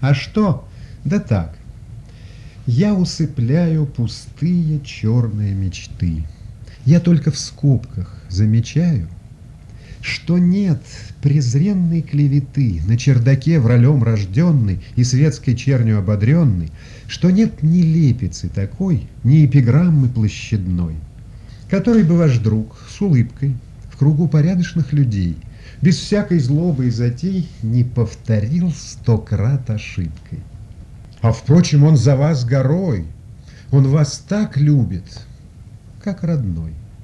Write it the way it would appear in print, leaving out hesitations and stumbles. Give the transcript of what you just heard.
А что? Да так. Я усыпляю пустые черные мечты. Я только в скобках замечаю, что нет презренной клеветы на чердаке вралем рожденный и светской чернью ободренный, что нет ни лепицы такой, ни эпиграммы площадной, который бы ваш друг с улыбкой в кругу порядочных людей без всякой злобы и затей не повторил 100 крат ошибкой. А впрочем, он за вас горой, он вас так любит, как родной.